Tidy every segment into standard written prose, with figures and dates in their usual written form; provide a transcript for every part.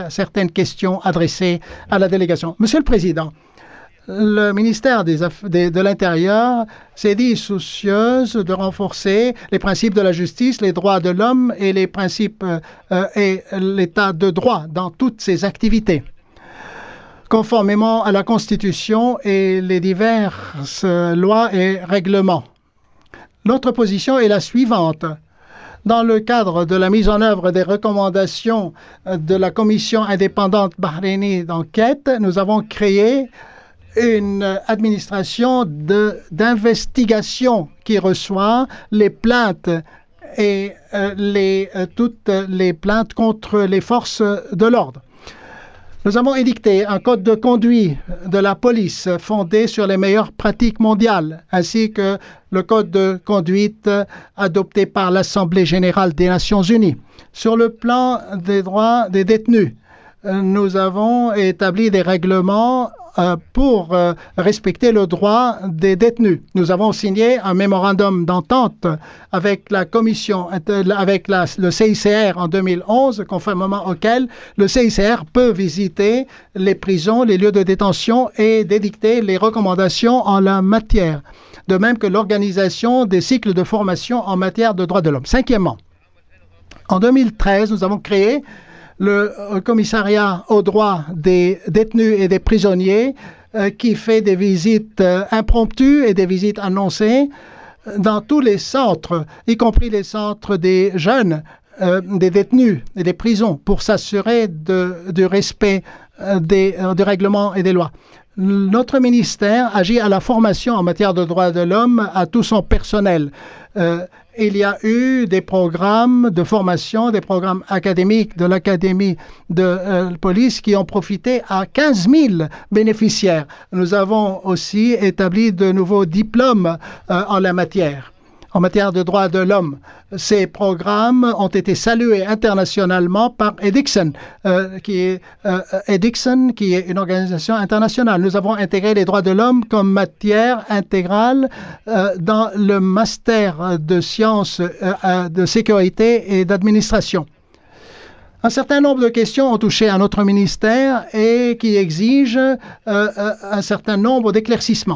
à certaines questions adressées à la délégation. Monsieur le Président, le ministère de l'Intérieur s'est dit soucieuse de renforcer les principes de la justice, les droits de l'homme et les principes et l'état de droit dans toutes ses activités, conformément à la Constitution et les diverses lois et règlements. Notre position est la suivante. Dans le cadre de la mise en œuvre des recommandations de la Commission indépendante bahreïnie d'enquête, nous avons créé une administration d'investigation qui reçoit les plaintes et toutes les plaintes contre les forces de l'ordre. Nous avons édicté un code de conduite de la police fondé sur les meilleures pratiques mondiales, ainsi que le code de conduite adopté par l'Assemblée générale des Nations unies. Sur le plan des droits des détenus, nous avons établi des règlements pour respecter le droit des détenus. Nous avons signé un mémorandum d'entente avec la Commission, avec le CICR en 2011, conformément auquel le CICR peut visiter les prisons, les lieux de détention et d'édicter les recommandations en la matière, de même que l'organisation des cycles de formation en matière de droits de l'homme. Cinquièmement, en 2013, nous avons créé le commissariat aux droits des détenus et des prisonniers qui fait des visites impromptues et des visites annoncées dans tous les centres, y compris les centres des jeunes, des détenus et des prisons, pour s'assurer du respect des règlements et des lois. Notre ministère agit à la formation en matière de droits de l'homme à tout son personnel. Il y a eu des programmes de formation, des programmes académiques de l'Académie de police qui ont profité à 15 000 bénéficiaires. Nous avons aussi établi de nouveaux diplômes en la matière. En matière de droits de l'homme, ces programmes ont été salués internationalement par Edixon, qui est une organisation internationale. Nous avons intégré les droits de l'homme comme matière intégrale dans le master de sciences de sécurité et d'administration. Un certain nombre de questions ont touché à notre ministère et qui exigent un certain nombre d'éclaircissements.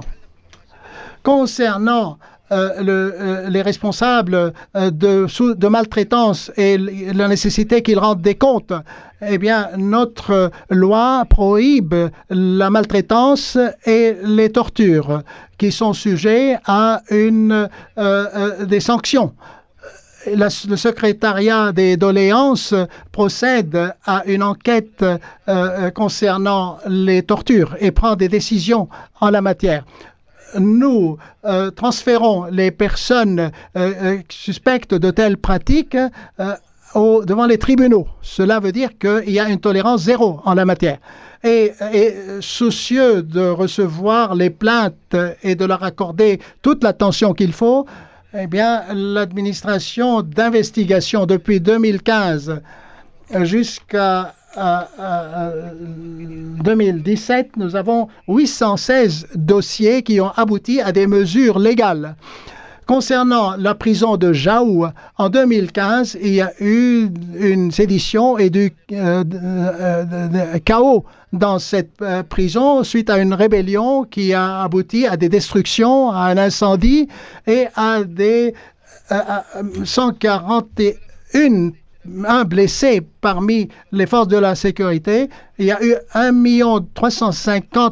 Concernant les responsables de maltraitance et la nécessité qu'ils rendent des comptes, eh bien, notre loi prohibe la maltraitance et les tortures qui sont sujets à des sanctions. Le secrétariat des doléances procède à une enquête concernant les tortures et prend des décisions en la matière. Nous transférons les personnes suspectes de telles pratiques devant les tribunaux. Cela veut dire qu'il y a une tolérance zéro en la matière. Et soucieux de recevoir les plaintes et de leur accorder toute l'attention qu'il faut, eh bien, l'administration d'investigation depuis 2015 jusqu'à 2017, nous avons 816 dossiers qui ont abouti à des mesures légales. Concernant la prison de Jaou, en 2015, il y a eu une sédition et du chaos dans cette prison suite à une rébellion qui a abouti à des destructions, à un incendie et à 141 blessé parmi les forces de la sécurité. Il y a eu 1 350